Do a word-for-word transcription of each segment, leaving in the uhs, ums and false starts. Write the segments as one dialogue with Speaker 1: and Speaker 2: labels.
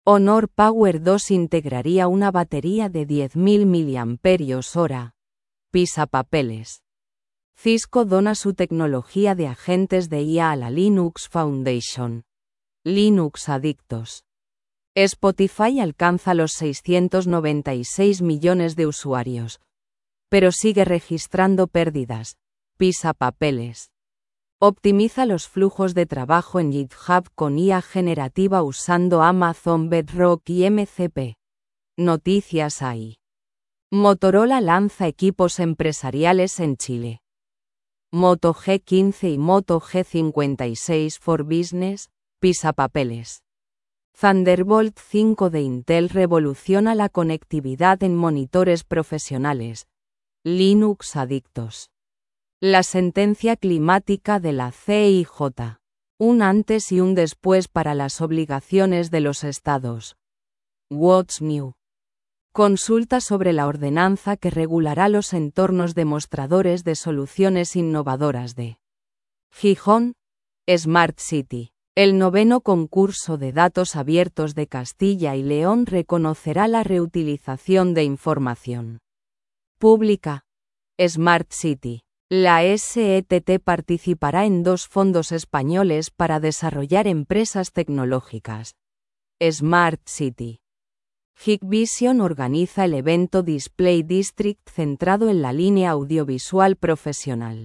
Speaker 1: Honor Power dos integraría una batería de diez mil miliamperios hora. Pisapapeles. Cisco dona su tecnología de agentes de I A a la Linux Foundation. Linux adictos. Spotify alcanza los seiscientos noventa y seis millones de usuarios, pero sigue registrando pérdidas. Pisapapeles. Optimiza los flujos de trabajo en GitHub con I A generativa usando Amazon Bedrock y M C P. Noticias A I. Motorola lanza equipos empresariales en Chile. Moto G quince y Moto G cincuenta y seis for Business. Pisapapeles. Thunderbolt cinco de Intel revoluciona la conectividad en monitores profesionales. Linux adictos. La sentencia climática de la C I J. Un antes y un después para las obligaciones de los estados. What's New. Consulta sobre la ordenanza que regulará los entornos demostradores de soluciones innovadoras de Gijón. Smart City. El noveno concurso de datos abiertos de Castilla y León reconocerá la reutilización de información pública. Smart City. La S E T T participará en dos fondos españoles para desarrollar empresas tecnológicas. Smart City. Hikvision organiza el evento Display District centrado en la línea audiovisual profesional.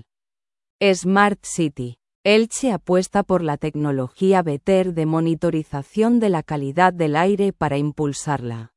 Speaker 1: Smart City. Elche apuesta por la tecnología Better de monitorización de la calidad del aire para impulsarla.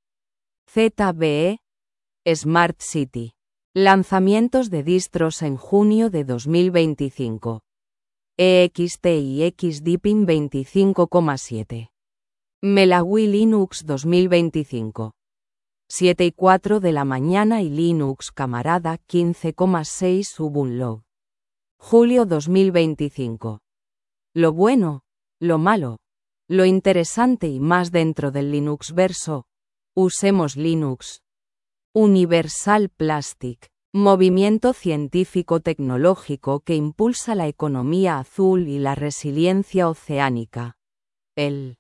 Speaker 1: Z B E. Smart City. Lanzamientos de distros en junio de dos mil veinticinco. E X T y X Deepin veinticinco coma siete. Melawii Linux dos mil veinticinco. siete y cuatro de la mañana y Linux Camarada quince coma seis Ubuntu. Julio dos mil veinticinco. Lo bueno, lo malo, lo interesante y más dentro del Linux verso. Usemos Linux. Universal Plastic. Movimiento científico-tecnológico que impulsa la economía azul y la resiliencia oceánica. El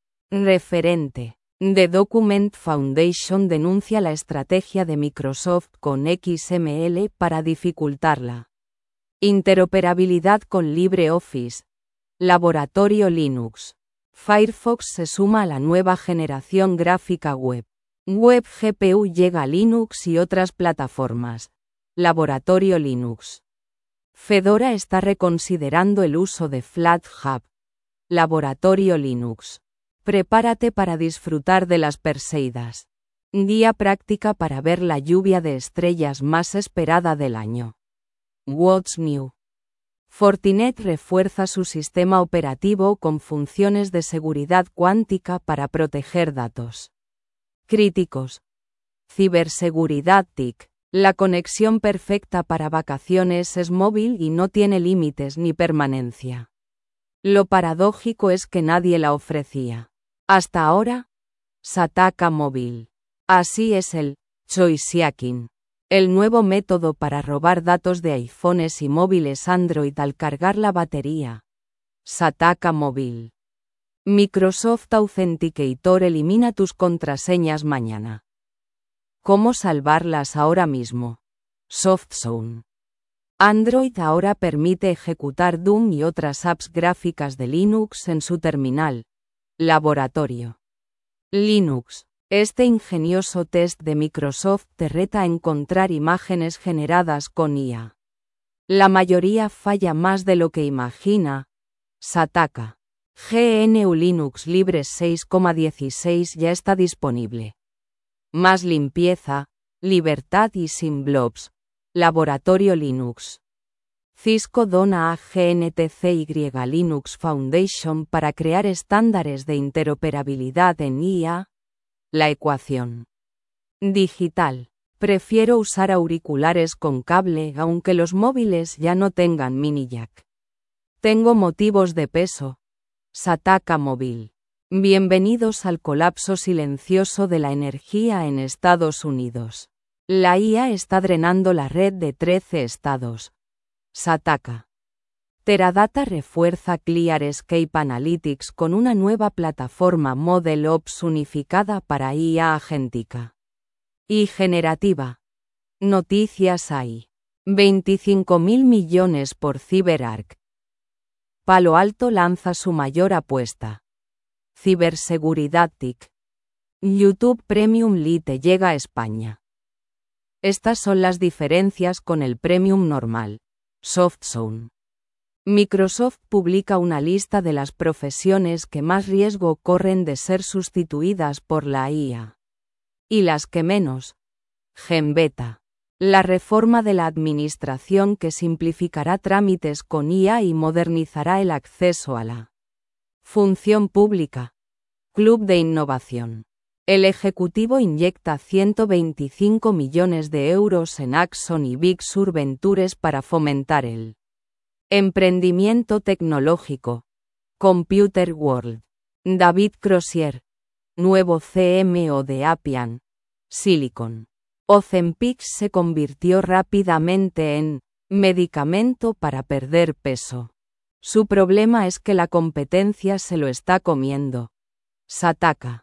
Speaker 1: referente The Document Foundation denuncia la estrategia de Microsoft con X M L para dificultarla. Interoperabilidad con LibreOffice. Laboratorio Linux. Firefox se suma a la nueva generación gráfica web. Web G P U llega a Linux y otras plataformas. Laboratorio Linux. Fedora está reconsiderando el uso de FlatHub. Laboratorio Linux. Prepárate para disfrutar de las Perseidas. Guía práctica para ver la lluvia de estrellas más esperada del año. What's New. Fortinet refuerza su sistema operativo con funciones de seguridad cuántica para proteger datos críticos. Ciberseguridad T I C. La conexión perfecta para vacaciones es móvil y no tiene límites ni permanencia. Lo paradójico es que nadie la ofrecía. Hasta ahora, Sataka Móvil. Así es el Choiseaking, el nuevo método para robar datos de iPhones y móviles Android al cargar la batería. Sataka Móvil. Microsoft Authenticator elimina tus contraseñas mañana. ¿Cómo salvarlas ahora mismo? SoftZone. Android ahora permite ejecutar Doom y otras apps gráficas de Linux en su terminal. Laboratorio. Linux. Este ingenioso test de Microsoft te reta a encontrar imágenes generadas con I A. La mayoría falla más de lo que imagina. Sataka. G N U Linux Libre seis coma dieciséis ya está disponible. Más limpieza, libertad y sin blobs. Laboratorio Linux. Cisco dona a G N T C Y Linux Foundation para crear estándares de interoperabilidad en I A. La ecuación digital. Prefiero usar auriculares con cable aunque los móviles ya no tengan mini jack. Tengo motivos de peso. Sataka Móvil. Bienvenidos al colapso silencioso de la energía en Estados Unidos. La I A está drenando la red de trece estados. Sataka. Teradata refuerza ClearScape Analytics con una nueva plataforma ModelOps unificada para I A agéntica y generativa. Noticias hay. veinticinco mil millones por CyberArk. Palo Alto lanza su mayor apuesta. Ciberseguridad T I C. YouTube Premium Lite llega a España. Estas son las diferencias con el Premium normal. SoftZone. Microsoft publica una lista de las profesiones que más riesgo corren de ser sustituidas por la I A. Y las que menos. GenBeta. La reforma de la administración que simplificará trámites con I A y modernizará el acceso a la función pública. Club de Innovación. El Ejecutivo inyecta ciento veinticinco millones de euros en Axon y Big Sur Ventures para fomentar el emprendimiento tecnológico. Computer World. David Crozier. Nuevo C M O de Appian. Silicon. Ozempic se convirtió rápidamente en medicamento para perder peso. Su problema es que la competencia se lo está comiendo. Sataka.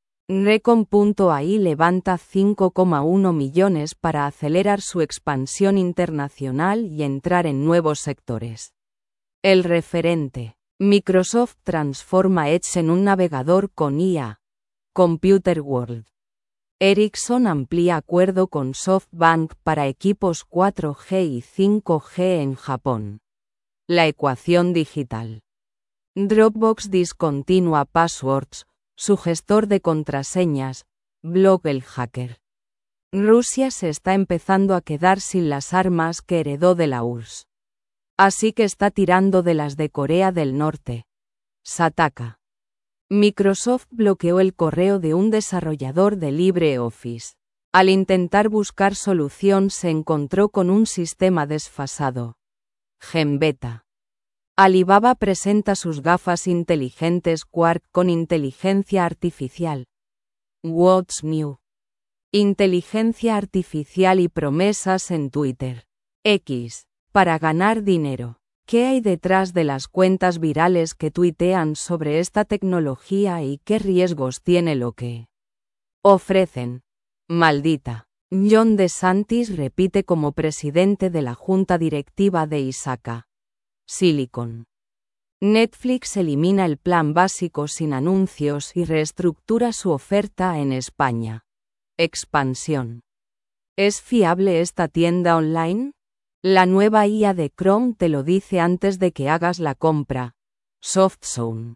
Speaker 1: Recon.ai levanta cinco coma uno millones para acelerar su expansión internacional y entrar en nuevos sectores. El referente. Microsoft transforma Edge en un navegador con I A. Computer World. Ericsson amplía acuerdo con SoftBank para equipos cuatro G y cinco G en Japón. La ecuación digital. Dropbox discontinúa Passwords, su gestor de contraseñas, blog el hacker. Rusia se está empezando a quedar sin las armas que heredó de la U R S S. Así que está tirando de las de Corea del Norte. Sataka. Microsoft bloqueó el correo de un desarrollador de LibreOffice. Al intentar buscar solución se encontró con un sistema desfasado. GenBeta. Alibaba presenta sus gafas inteligentes Quark con inteligencia artificial. What's New? Inteligencia artificial y promesas en Twitter. X. Para ganar dinero. ¿Qué hay detrás de las cuentas virales que tuitean sobre esta tecnología y qué riesgos tiene lo que ofrecen? Maldita. Ron DeSantis repite como presidente de la junta directiva de Issaka. Silicon. Netflix elimina el plan básico sin anuncios y reestructura su oferta en España. Expansión. ¿Es fiable esta tienda online? La nueva I A de Chrome te lo dice antes de que hagas la compra. SoftZone.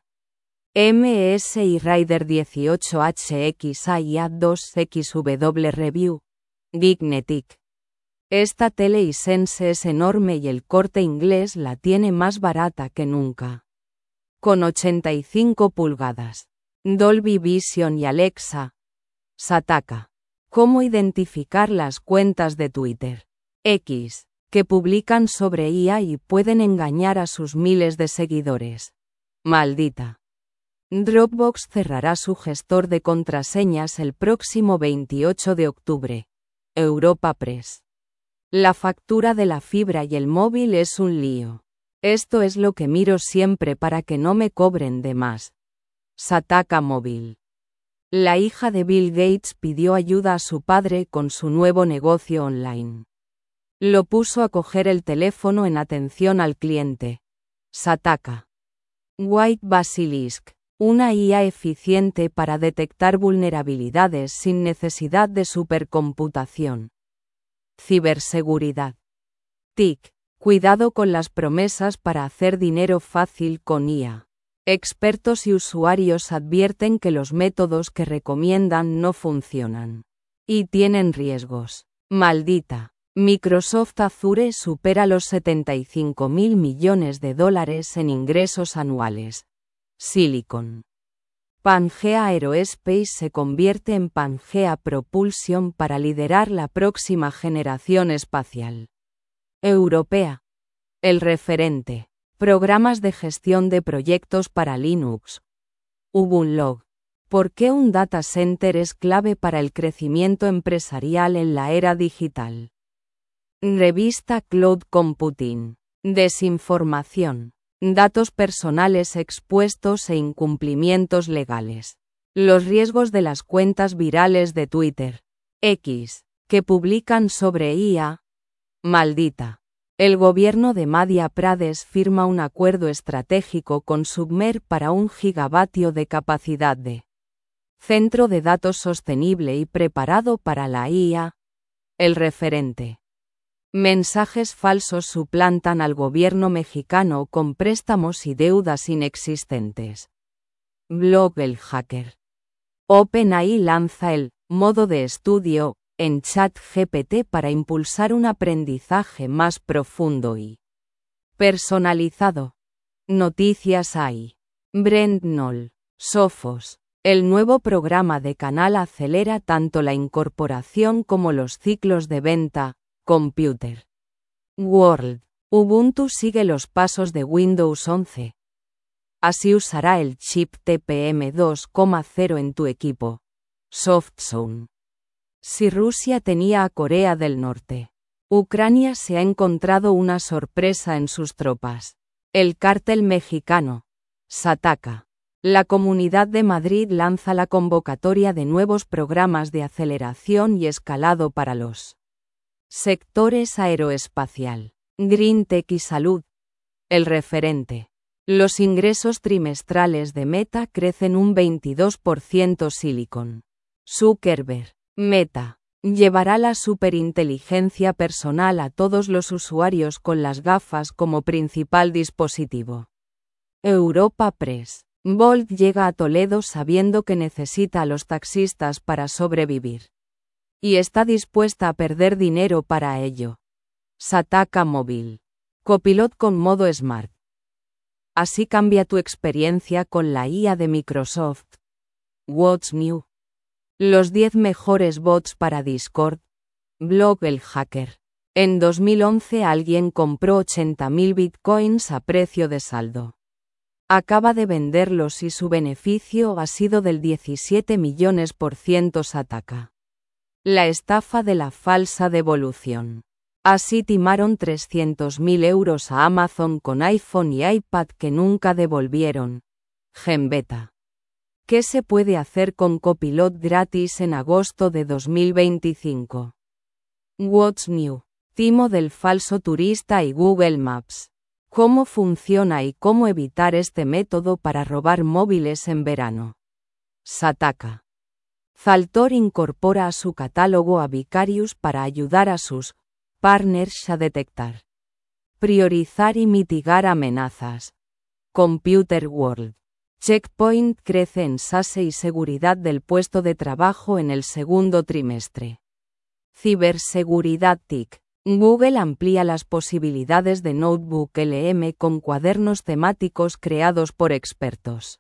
Speaker 1: M S I Rider dieciocho H X I A dos X W Review. Gignetic. Esta tele iSense es enorme y el Corte Inglés la tiene más barata que nunca. Con ochenta y cinco pulgadas. Dolby Vision y Alexa. Sataka. ¿Cómo identificar las cuentas de Twitter X que publican sobre I A y pueden engañar a sus miles de seguidores? Maldita. Dropbox cerrará su gestor de contraseñas el próximo veintiocho de octubre. Europa Press. La factura de la fibra y el móvil es un lío. Esto es lo que miro siempre para que no me cobren de más. Sataka Móvil. La hija de Bill Gates pidió ayuda a su padre con su nuevo negocio online. Lo puso a coger el teléfono en atención al cliente. Sataka. White Basilisk. Una I A eficiente para detectar vulnerabilidades sin necesidad de supercomputación. Ciberseguridad. T I C. Cuidado con las promesas para hacer dinero fácil con I A. Expertos y usuarios advierten que los métodos que recomiendan no funcionan. Y tienen riesgos. Maldita. Microsoft Azure supera los setenta y cinco mil millones de dólares en ingresos anuales. Silicon. Pangea Aerospace se convierte en Pangea Propulsion para liderar la próxima generación espacial europea. El referente. Programas de gestión de proyectos para Linux. Ubuntu. ¿Por qué un data center es clave para el crecimiento empresarial en la era digital? Revista Cloud Computing. Desinformación. Datos personales expuestos e incumplimientos legales. Los riesgos de las cuentas virales de Twitter, X, que publican sobre I A. Maldita. El gobierno de Madhya Pradesh firma un acuerdo estratégico con Submer para un gigavatio de capacidad de centro de datos sostenible y preparado para la I A. El referente. Mensajes falsos suplantan al gobierno mexicano con préstamos y deudas inexistentes. Blog El Hacker. OpenAI lanza el modo de estudio en ChatGPT para impulsar un aprendizaje más profundo y personalizado. Noticias A I. Brent Knoll. Sophos. El nuevo programa de Canal acelera tanto la incorporación como los ciclos de venta. Computer World. Ubuntu sigue los pasos de Windows once. Así usará el chip T P M dos punto cero en tu equipo. SoftZone. Si Rusia tenía a Corea del Norte, Ucrania se ha encontrado una sorpresa en sus tropas. El cártel mexicano. Sataka. La Comunidad de Madrid lanza la convocatoria de nuevos programas de aceleración y escalado para los sectores aeroespacial, Green Tech y salud. El referente. Los ingresos trimestrales de Meta crecen un veintidós por ciento. Silicon. Zuckerberg. Meta. Llevará la superinteligencia personal a todos los usuarios con las gafas como principal dispositivo. Europa Press. Bolt llega a Toledo sabiendo que necesita a los taxistas para sobrevivir. Y está dispuesta a perder dinero para ello. Sataka Móvil. Copilot con modo Smart. Así cambia tu experiencia con la I A de Microsoft. What's New? Los diez mejores bots para Discord. Blog El Hacker. En dos mil once alguien compró ochenta mil bitcoins a precio de saldo. Acaba de venderlos y su beneficio ha sido del diecisiete millones por ciento. Sataka. La estafa de la falsa devolución. Así timaron trescientos mil euros a Amazon con iPhone y iPad que nunca devolvieron. Genbeta. ¿Qué se puede hacer con Copilot gratis en agosto de dos mil veinticinco? What's New? Timo del falso turista y Google Maps. ¿Cómo funciona y cómo evitar este método para robar móviles en verano? Sataka. Zaltor incorpora a su catálogo a Vicarious para ayudar a sus partners a detectar, priorizar y mitigar amenazas. Computer World. Checkpoint crece en SASE y seguridad del puesto de trabajo en el segundo trimestre. Ciberseguridad T I C. Google amplía las posibilidades de Notebook L M con cuadernos temáticos creados por expertos.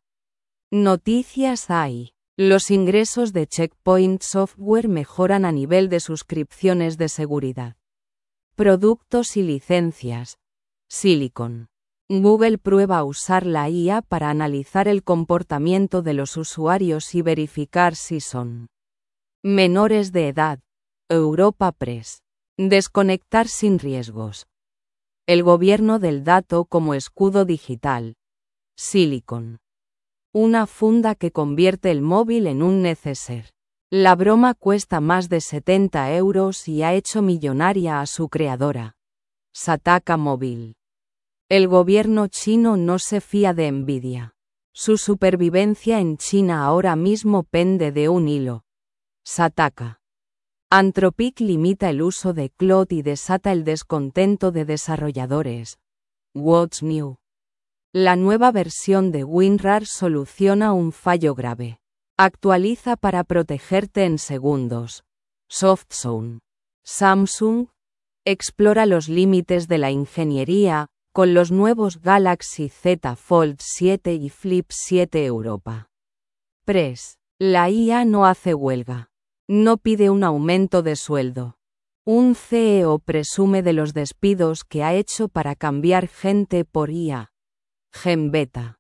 Speaker 1: Noticias A I. Los ingresos de Checkpoint Software mejoran a nivel de suscripciones de seguridad. Productos y licencias. Silicon. Google prueba a usar la I A para analizar el comportamiento de los usuarios y verificar si son menores de edad. Europa Press. Desconectar sin riesgos. El gobierno del dato como escudo digital. Silicon. Una funda que convierte el móvil en un neceser. La broma cuesta más de setenta euros y ha hecho millonaria a su creadora. Sataka Móvil. El gobierno chino no se fía de Nvidia. Su supervivencia en China ahora mismo pende de un hilo. Sataka. Anthropic limita el uso de Claude y desata el descontento de desarrolladores. What's New? La nueva versión de WinRAR soluciona un fallo grave. Actualiza para protegerte en segundos. SoftZone. Samsung explora los límites de la ingeniería con los nuevos Galaxy Z Fold siete y Flip siete Europa. Press. La I A no hace huelga. No pide un aumento de sueldo. Un C E O presume de los despidos que ha hecho para cambiar gente por I A. Genbeta.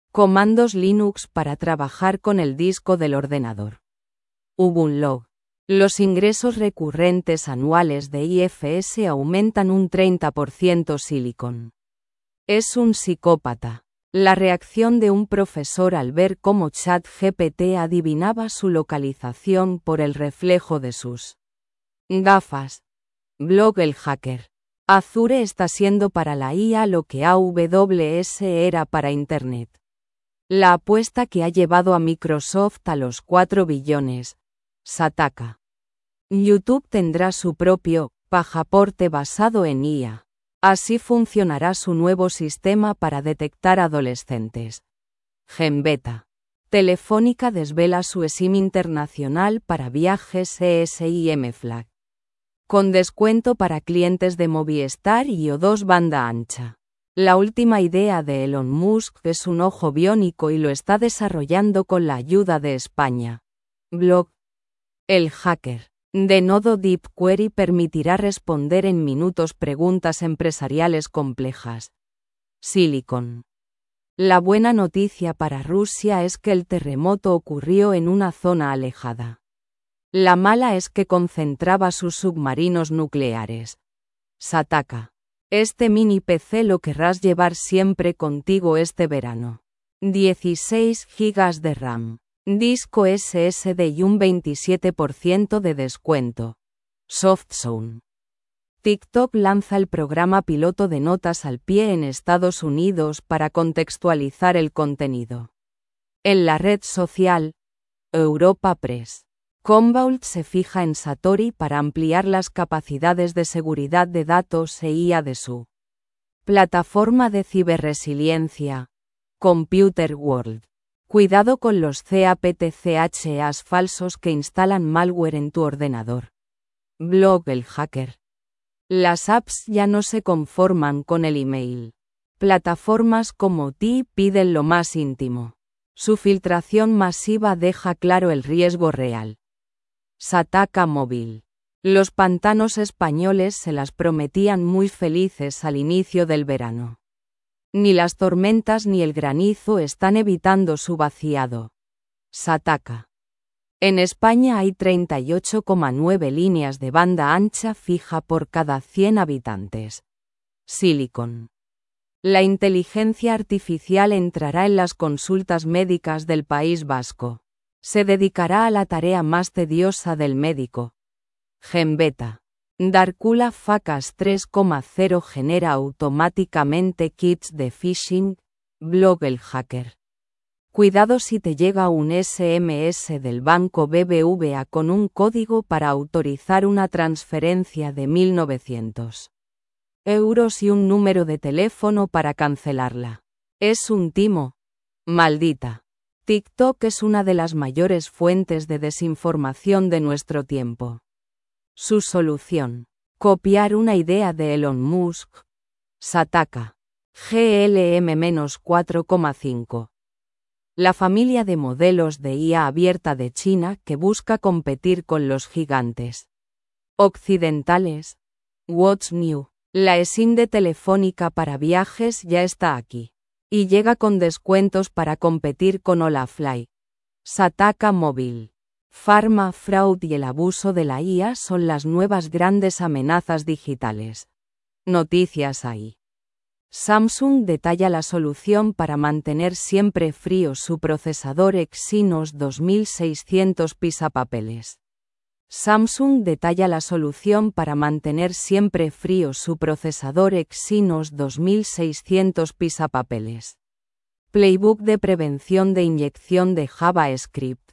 Speaker 1: Comandos Linux para trabajar con el disco del ordenador. Ubunlog. Los ingresos recurrentes anuales de I F S aumentan un treinta por ciento. Silicon. Es un psicópata. La reacción de un profesor al ver cómo ChatGPT adivinaba su localización por el reflejo de sus gafas. Blog El Hacker. Azure está siendo para la I A lo que A W S era para Internet. La apuesta que ha llevado a Microsoft a los cuatro billones. Sataka. YouTube tendrá su propio pasaporte basado en I A. Así funcionará su nuevo sistema para detectar adolescentes. Genbeta. Telefónica desvela su eSIM internacional para viajes eSIM Flag. Con descuento para clientes de Movistar y O dos banda ancha. La última idea de Elon Musk es un ojo biónico y lo está desarrollando con la ayuda de España. Blog. El Hacker. De Nodo Deep Query permitirá responder en minutos preguntas empresariales complejas. Silicon. La buena noticia para Rusia es que el terremoto ocurrió en una zona alejada. La mala es que concentraba sus submarinos nucleares. Sataka. Este mini P C lo querrás llevar siempre contigo este verano. dieciséis gigas de RAM. Disco S S D y un veintisiete por ciento de descuento. SoftZone. TikTok lanza el programa piloto de notas al pie en Estados Unidos para contextualizar el contenido. En la red social, Europa Press. Commvault se fija en Satori para ampliar las capacidades de seguridad de datos e I A de su plataforma de ciberresiliencia, Computer World. Cuidado con los CAPTCHAs falsos que instalan malware en tu ordenador. Blog El Hacker. Las apps ya no se conforman con el email. Plataformas como T piden lo más íntimo. Su filtración masiva deja claro el riesgo real. Sataka Móvil. Los pantanos españoles se las prometían muy felices al inicio del verano. Ni las tormentas ni el granizo están evitando su vaciado. Sataka. En España hay treinta y ocho coma nueve líneas de banda ancha fija por cada cien habitantes. Silicon. La inteligencia artificial entrará en las consultas médicas del País Vasco. Se dedicará a la tarea más tediosa del médico. Genbeta. Darkula Facas tres punto cero genera automáticamente kits de phishing. Blog El Hacker. Cuidado si te llega un S M S del banco B B V A con un código para autorizar una transferencia de mil novecientos euros y un número de teléfono para cancelarla. Es un timo. Maldita. TikTok es una de las mayores fuentes de desinformación de nuestro tiempo. Su solución. Copiar una idea de Elon Musk. Sataka. G L M cuatro coma cinco. La familia de modelos de I A abierta de China que busca competir con los gigantes occidentales. What's new? La eSIM de Telefónica para viajes ya está aquí. Y llega con descuentos para competir con Olafly. Sataka Móvil. Pharma fraud y el abuso de la I A son las nuevas grandes amenazas digitales. Noticias ahí. Samsung detalla la solución para mantener siempre frío su procesador Exynos dos mil seiscientos pisapapeles. Samsung detalla la solución para mantener siempre frío su procesador Exynos dos mil seiscientos pisapapeles. Playbook de prevención de inyección de JavaScript.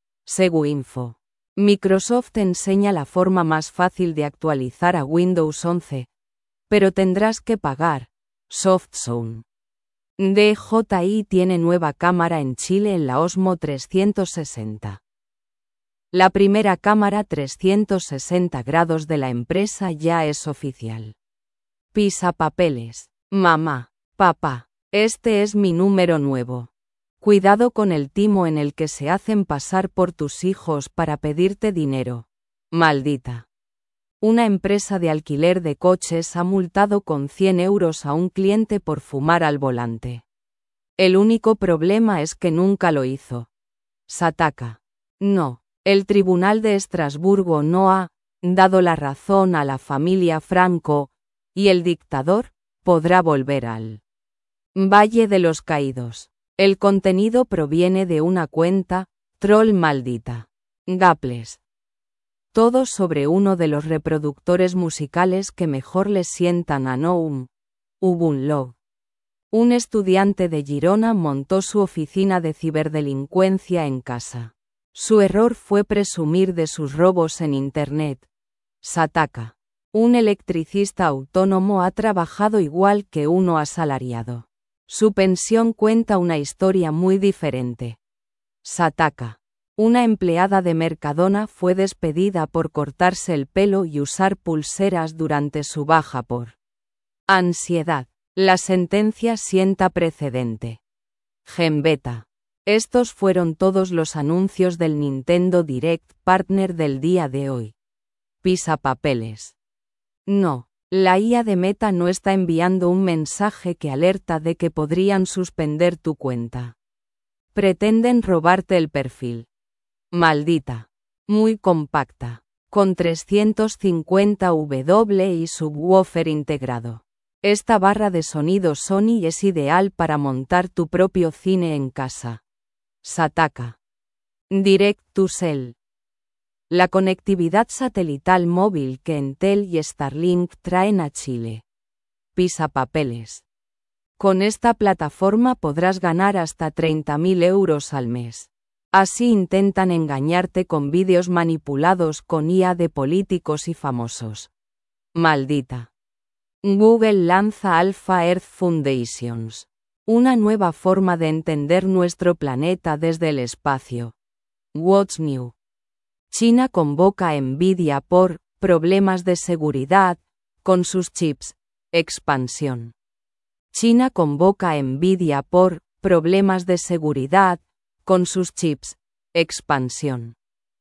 Speaker 1: SeguInfo. Microsoft enseña la forma más fácil de actualizar a Windows once. Pero tendrás que pagar. SoftZone. D J I tiene nueva cámara en Chile en la Osmo trescientos sesenta. La primera cámara trescientos sesenta grados de la empresa ya es oficial. Pisapapeles. Mamá, papá, este es mi número nuevo. Cuidado con el timo en el que se hacen pasar por tus hijos para pedirte dinero. Maldita. Una empresa de alquiler de coches ha multado con cien euros a un cliente por fumar al volante. El único problema es que nunca lo hizo. Sataka. No. El Tribunal de Estrasburgo no ha dado la razón a la familia Franco, y el dictador podrá volver al Valle de los Caídos. El contenido proviene de una cuenta, troll maldita. Gaples. Todo sobre uno de los reproductores musicales que mejor les sientan a Noam. Ubunlog. Un estudiante de Girona montó su oficina de ciberdelincuencia en casa. Su error fue presumir de sus robos en Internet. Sataka. Un electricista autónomo ha trabajado igual que uno asalariado. Su pensión cuenta una historia muy diferente. Sataka. Una empleada de Mercadona fue despedida por cortarse el pelo y usar pulseras durante su baja por ansiedad. La sentencia sienta precedente. Gembeta. Estos fueron todos los anuncios del Nintendo Direct Partner del día de hoy. Pisapapeles. No, la I A de Meta no está enviando un mensaje que alerta de que podrían suspender tu cuenta. Pretenden robarte el perfil. Maldita. Muy compacta. Con trescientos cincuenta watts y subwoofer integrado. Esta barra de sonido Sony es ideal para montar tu propio cine en casa. Sataka. Direct to Cell. La conectividad satelital móvil que Entel y Starlink traen a Chile. Pisapapeles. Con esta plataforma podrás ganar hasta treinta mil euros al mes. Así intentan engañarte con vídeos manipulados con I A de políticos y famosos. Maldita. Google lanza Alpha Earth Foundations. Una nueva forma de entender nuestro planeta desde el espacio. What's new? China convoca a Nvidia por problemas de seguridad con sus chips. Expansión. China convoca a Nvidia por problemas de seguridad con sus chips. Expansión.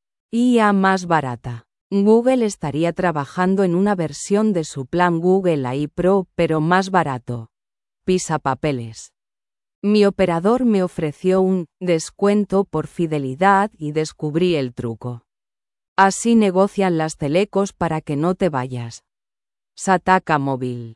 Speaker 1: I A más barata. Google estaría trabajando en una versión de su plan Google A I Pro, pero más barato. Pisapapeles. Mi operador me ofreció un descuento por fidelidad y descubrí el truco. Así negocian las telecos para que no te vayas. Sataka Móvil.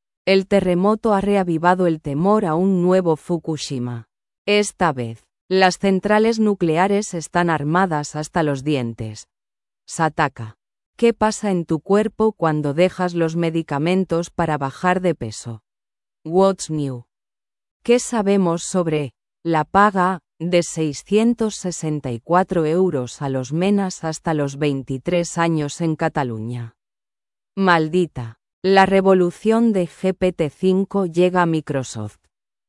Speaker 1: El terremoto ha reavivado el temor a un nuevo Fukushima. Esta vez, las centrales nucleares están armadas hasta los dientes. Sataka. ¿Qué pasa en tu cuerpo cuando dejas los medicamentos para bajar de peso? What's new? ¿Qué sabemos sobre la paga de seiscientos sesenta y cuatro euros a los menas hasta los veintitrés años en Cataluña? Maldita. La revolución de G P T cinco llega a Microsoft.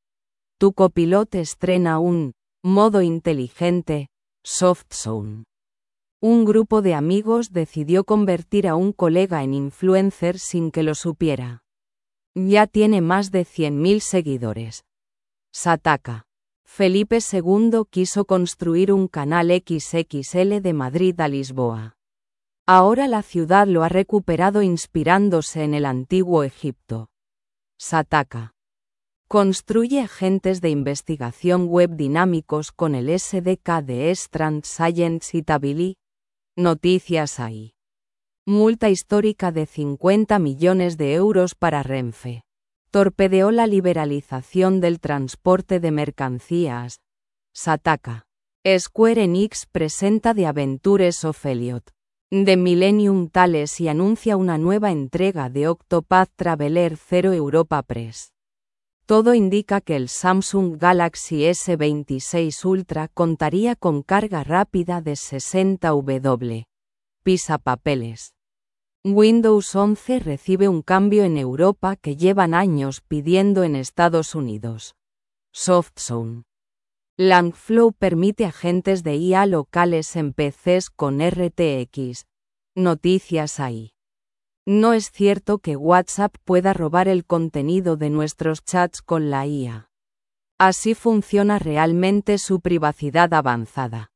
Speaker 1: Tu copiloto estrena un modo inteligente, SoftZone. Un grupo de amigos decidió convertir a un colega en influencer sin que lo supiera. Ya tiene más de cien mil seguidores. Sataka. Felipe segundo quiso construir un canal equis equis ele de Madrid a Lisboa. Ahora la ciudad lo ha recuperado inspirándose en el antiguo Egipto. Sataka. Construye agentes de investigación web dinámicos con el S D K de Strand Science y Tabili. Noticias ahí. Multa histórica de cincuenta millones de euros para Renfe. Torpedeó la liberalización del transporte de mercancías. Sataka. Square Enix presenta The Adventures of Elliot. The Millennium Tales y anuncia una nueva entrega de Octopath Traveler cero Europa Press. Todo indica que el Samsung Galaxy ese veintiséis Ultra contaría con carga rápida de sesenta watts. Pisapapeles. Windows once recibe un cambio en Europa que llevan años pidiendo en Estados Unidos. SoftZone. Langflow permite agentes de I A locales en P Cs con R T X. Noticias ahí. No es cierto que WhatsApp pueda robar el contenido de nuestros chats con la I A. Así funciona realmente su privacidad avanzada.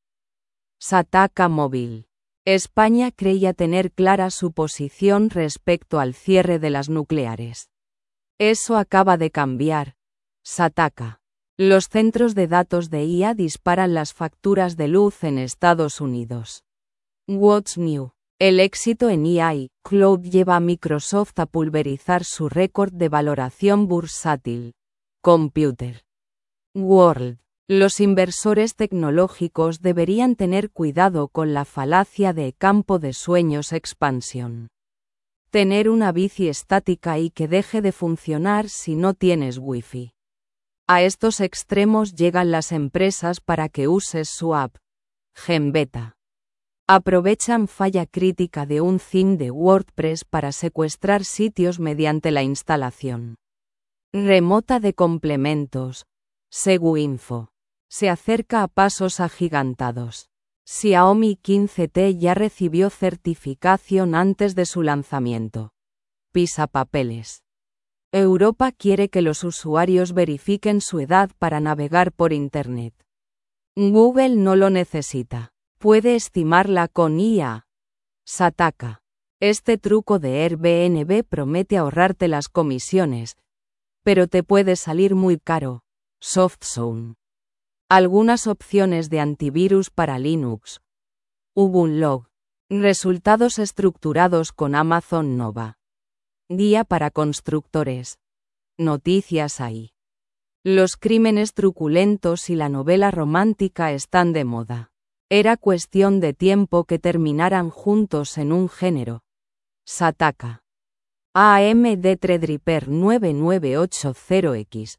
Speaker 1: Sataka Móvil. España creía tener clara su posición respecto al cierre de las nucleares. Eso acaba de cambiar. Sataka. Los centros de datos de I A disparan las facturas de luz en Estados Unidos. What's new? El éxito en A I Cloud lleva a Microsoft a pulverizar su récord de valoración bursátil. Computer World. Los inversores tecnológicos deberían tener cuidado con la falacia de campo de sueños expansión. Tener una bici estática y que deje de funcionar si no tienes wifi. A estos extremos llegan las empresas para que uses su app. Genbeta. Aprovechan falla crítica de un theme de WordPress para secuestrar sitios mediante la instalación remota de complementos. Seguinfo. Se acerca a pasos agigantados. Xiaomi quince T ya recibió certificación antes de su lanzamiento. Pisapapeles. Europa quiere que los usuarios verifiquen su edad para navegar por Internet. Google no lo necesita. Puede estimarla con I A. Sataka. Este truco de Airbnb promete ahorrarte las comisiones, pero te puede salir muy caro. SoftZone. Algunas opciones de antivirus para Linux. Ubunlog. Resultados estructurados con Amazon Nova. Guía para constructores. Noticias ahí. Los crímenes truculentos y la novela romántica están de moda. Era cuestión de tiempo que terminaran juntos en un género. Sataka. A M D Threadripper nueve nueve ocho cero X.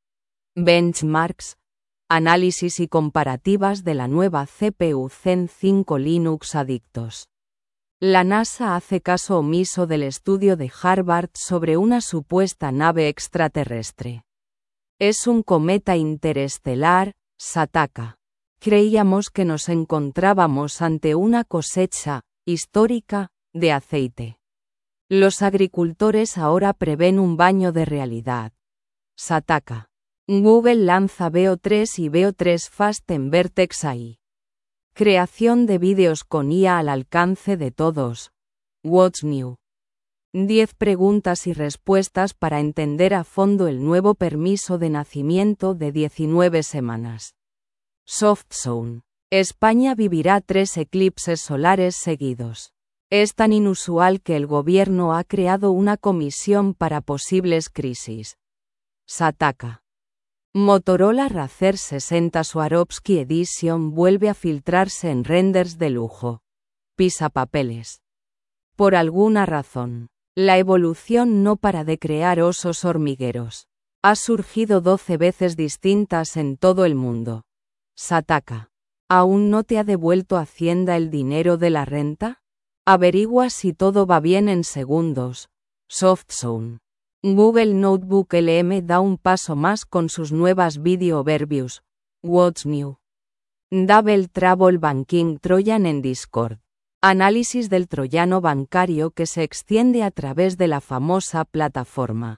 Speaker 1: Benchmarks. Análisis y comparativas de la nueva C P U Zen cinco Linux adictos. La NASA hace caso omiso del estudio de Harvard sobre una supuesta nave extraterrestre. Es un cometa interestelar, Sataka. Creíamos que nos encontrábamos ante una cosecha histórica de aceite. Los agricultores ahora prevén un baño de realidad. Sataka. Google lanza Veo tres y Veo tres Fast en Vertex A I. Creación de vídeos con I A al alcance de todos. What's new? diez preguntas y respuestas para entender a fondo el nuevo permiso de nacimiento de diecinueve semanas. SoftZone. España vivirá tres eclipses solares seguidos. Es tan inusual que el gobierno ha creado una comisión para posibles crisis. Sataka. Motorola Razer sesenta Swarovski Edition vuelve a filtrarse en renders de lujo. Pisapapeles. Por alguna razón, la evolución no para de crear osos hormigueros. Ha surgido doce veces distintas en todo el mundo. Sataka. ¿Aún no te ha devuelto Hacienda el dinero de la renta? Averigua si todo va bien en segundos. SoftZone. Google Notebook L M da un paso más con sus nuevas Video Overviews. What's new? Double Trouble Banking Trojan en Discord. Análisis del troyano bancario que se extiende a través de la famosa plataforma.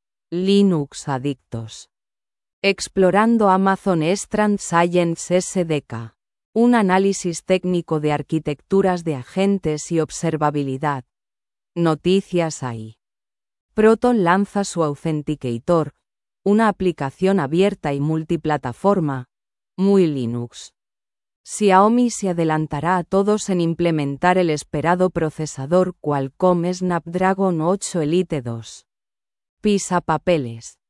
Speaker 1: Linux adictos. Explorando Amazon Strand Science S D K. Un análisis técnico de arquitecturas de agentes y observabilidad. Noticias ahí. Proton lanza su Authenticator, una aplicación abierta y multiplataforma, muy Linux. Xiaomi se adelantará a todos en implementar el esperado procesador Qualcomm Snapdragon ocho Elite dos. Pisapapeles.